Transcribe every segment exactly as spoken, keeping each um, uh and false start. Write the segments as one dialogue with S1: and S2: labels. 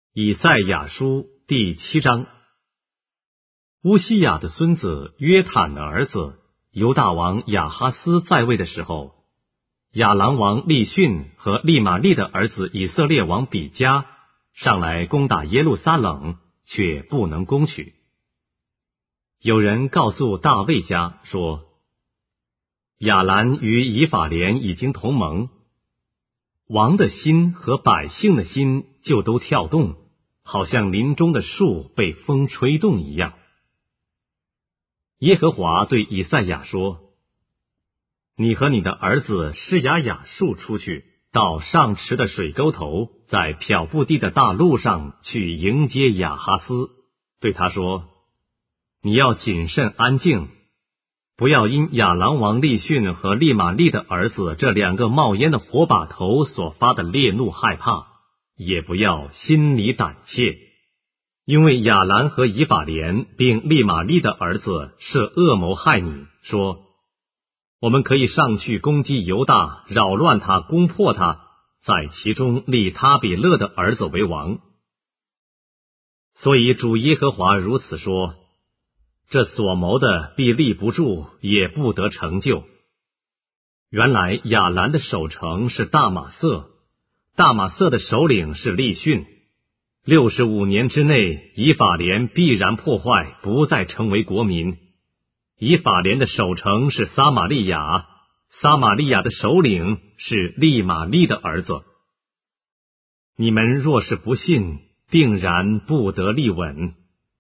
S1: 以赛亚书第七章。乌西雅的孙子约坦的儿子犹大王亚哈斯在位的时候，亚兰王利逊和利玛利的儿子以色列王比加上来攻打耶路撒冷，却不能攻取。有人告诉大卫家说，亚兰与以法莲已经同盟，王的心和百姓的心就都跳动，好像林中的树被风吹动一样。耶和华对以赛亚说，你和你的儿子施雅雅述出去，到上池的水沟头，在漂布地的大路上去迎接亚哈斯，对他说，你要谨慎安静，不要因亚兰王利逊和利玛利的儿子这两个冒烟的火把头所发的烈怒害怕，也不要心里胆怯，因为亚兰和以法莲并利玛利的儿子设恶谋害你，说，我们可以上去攻击犹大，扰乱他，攻破他，在其中立他比勒的儿子为王。所以主耶和华如此说，这所谋的必立不住，也不得成就。原来亚兰的守城是大马色，大马色的首领是利逊。六十五年之内，以法莲必然破坏，不再成为国民。以法莲的守城是撒玛利亚，撒玛利亚的首领是利玛利的儿子。你们若是不信，定然不得立稳。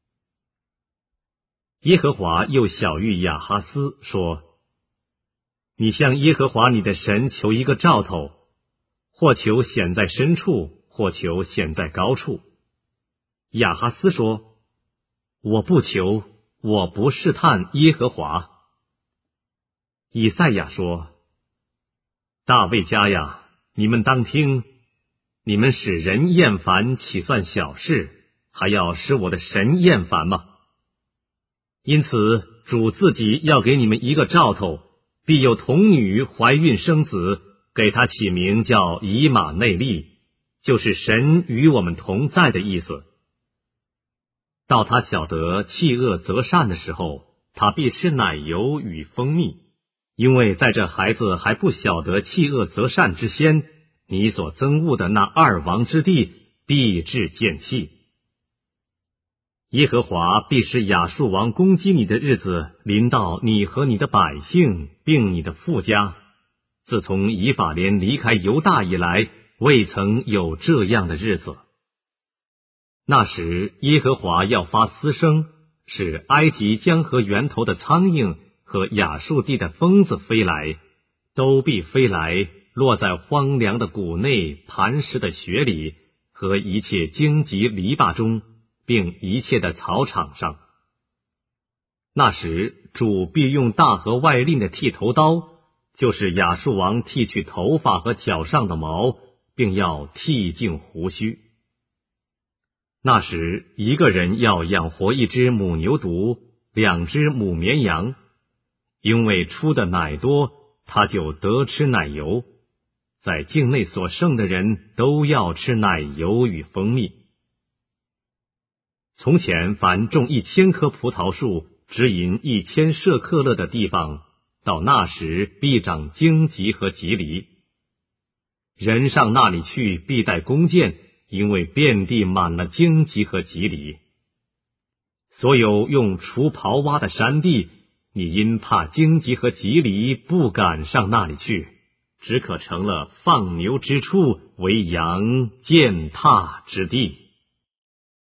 S1: 耶和华又晓谕亚哈斯说，你向耶和华你的神求一个兆头，或求显在深处，或求显在高处。亚哈斯说，我不求，我不试探耶和华。以赛亚说，大卫家呀，你们当听，你们使人厌烦岂算小事，还要使我的神厌烦吗？因此主自己要给你们一个兆头，必有童女怀孕生子，给他起名叫以马内利，就是神与我们同在的意思。到他晓得弃恶择善的时候，他必吃奶油与蜂蜜，因为在这孩子还不晓得弃恶择善之先，你所憎恶的那二王之地必至见弃。耶和华必使亚述王攻击你的日子临到你和你的百姓，并你的父家。自从以法莲离开犹大以来，未曾有这样的日子。那时耶和华要发嘶声，使埃及江河源头的苍蝇和亚述地的蜂子飞来，都必飞来，落在荒凉的谷内、磐石的穴里和一切荆棘篱笆中，并一切的草场上。那时主必用大河外令的剃头刀，就是亚述王剃去头发和脚上的毛，并要剃净胡须。那时一个人要养活一只母牛犊，两只母绵羊，因为出的奶多，他就得吃奶油。在境内所剩的人都要吃奶油与蜂蜜。从前凡种一千棵葡萄树，只引一千舍克勒的地方，到那时必长荆棘和棘藜。人上那里去，必带弓箭，因为遍地满了荆棘和棘藜。所有用锄刨挖的山地，你因怕荆棘和棘藜，不敢上那里去，只可成了放牛之处，为羊践踏之地。